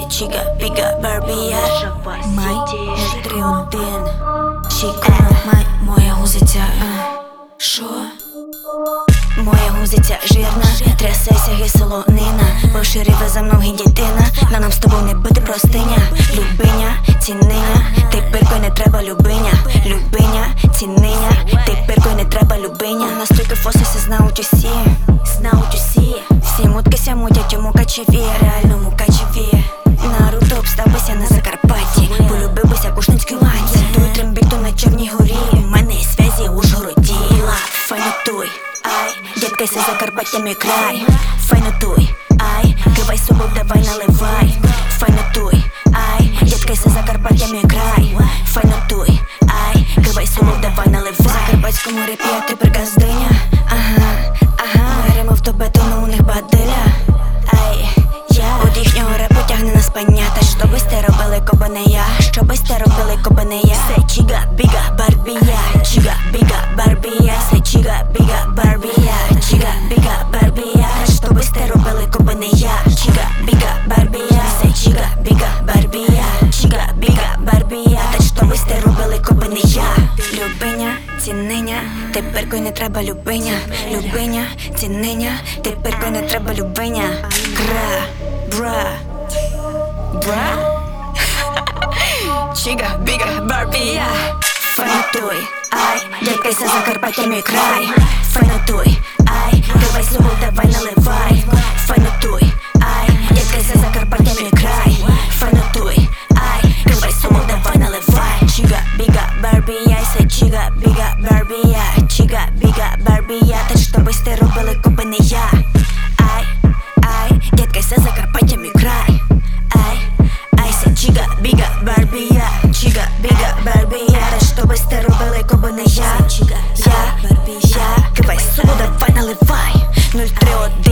Чіга, біга, барбія. Май, 3-1. Чіка, май, моя гузиця. Шо? Моя гузиця жирна, трясеся гіселонина. Поширює за мною дітина. На нам з тобою не бити простиня. Любиня, цінниня, тепер не треба любиня. Любиня, цінниня, тепер не треба любиня. Настільки фосиси знають усі, знають усі. Всі муткися мутять у Мукачеві, реальному Мукачеві. Наруто обставився на Закарпатті, полюбився Кушницькій ланці. Туй трембіту на Чорній горі, у мене є зв'язі у Ужгороді. Файнотуй, ай, дядькайся Закарпаття мій край. Файнотуй, ай, кивай собою, давай наливай. Файнотуй, ай, дядькайся Закарпаття мій край. Файнотуй, ай, кивай собою, давай наливай. В закарпатському репі я тепер газдиня. Ага, ага, гримо в бетону, у них бадиля. Ай, я от їхнього репу тягне на спання. Та що би сте робили, коби не я? Що би сте робили, коби не я? Се чіга, біга, барбія. Чіга, біга, барбія. Се чіга, біга, барбія. Чіга, біга, барбія. Та що би сте робили, коби не я? Чіга, біга, барбія. Се чіга, біга, барбія. Чіга, біга, барбія. Та що би сте робили, коби не я? Любиня, цінниня, тепер кой не треба любиня. Любиня, цінниня, тепер кой не треба любиня. Гра, бра, бра. Чіга, біга, барбія. Файнотуй, ай, дядькайся Закарпаття мій край. Файнотуй, ай, кивай собою, давай наливай. Файнотуй, ай, дядькайся Закарпаття мій край. Файнотуй, ай, кивай собою, давай наливай. Чіга, біга, барбія. Се чіга, біга, барбія. Чіга, біга, барбія. Та що би сте робили, коби не я? Ай, ай, дядькайся Закарпаття мій край. Ай, ай, се чіга, біга, барбія. Чіга, біга, барбія. Та що би сте робили, коби не я? Я, кивай собою, давай наливай. 031